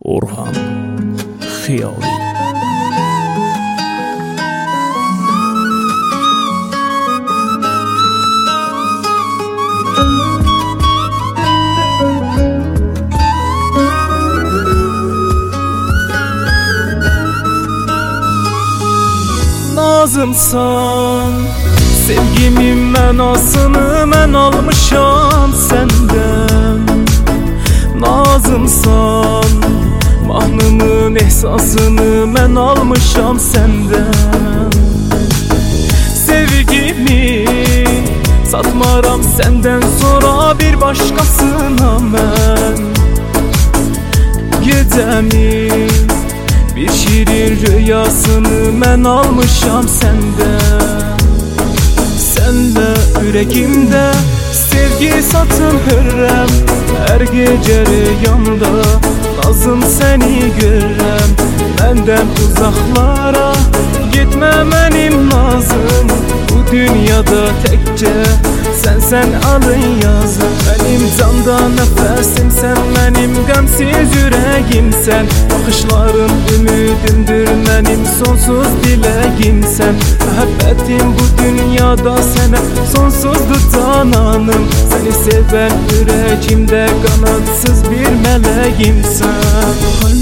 Orhan Xiyali. Nazımsan, sevgimin mənasını mən almışam səndən. Nazımsan, mahnımın ehsasını mən almışam səndən. Sevgimi satmaram səndən sonra bir başqasına mən. Gecəmi, bir şirin rüyasını mən almışam səndən. Sənlə ürəyimdə sevgi satın hürrəm. Hər gecə rüyamda lazım səni görürəm. Məndən uzaqlara getmə mənim nazım. Bu dünyada təkcə sən alın yazım. Mənim canda nəfəsimsən, mənim qəmsiz ürəyimsən. Baxışların ümidimdir, mənim sonsuz diləyimsən. Məhəbbətim bu dünyada sənə sonsuzdur cananım. Səni sevən ürəyimdə qanadsız bir mələyimsən.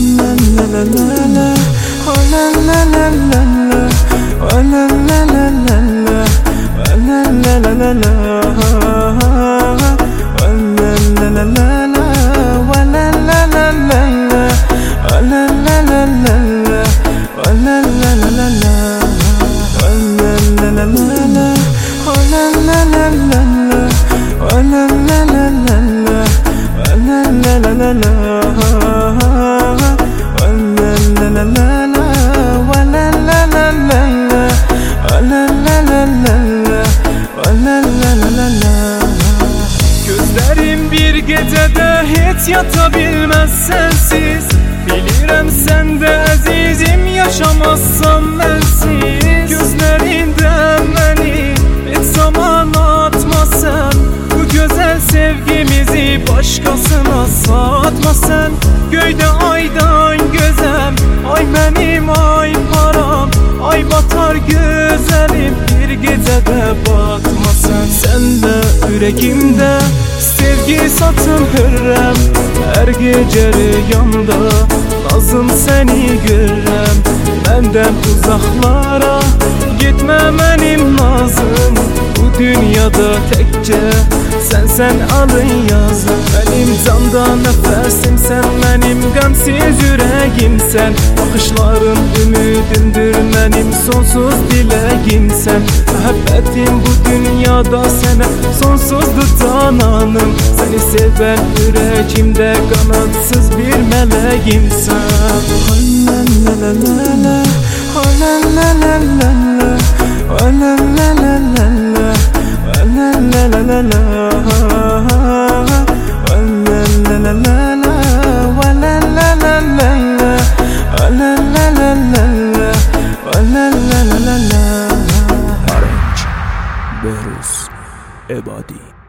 Gözlerim bir gecədə heç yata bilməz sənsiz. Bilirəm sən də əzizim yaşamazsan mənsiz. Gözlərində məni heç zaman atma sən. Bu gözəl sevgimizi başqasına satma sən. Göydə aydan gözəm, ay mənim ay param. Ay batar gözəlim, bir gecədə batma sən. Sənlə ürəyimdə sevgi satın hürrəm. Hər gecə rüyamda lazım səni görürəm. Məndən uzaqlara getmə mənim nazım. Bu dünyada təkcə sən alın yazım. Mənim canda nəfəsimsən, mənim qəmsiz ürəyimsən. Baxışların ümidimdir, mənim sonsuz diləyimsən. Məhəbbətim bu dünyada sənə sonsuzdur cananım. Səni sevən ürəyimdə qanadsız bir mələyimsən. Behruz Ebadi.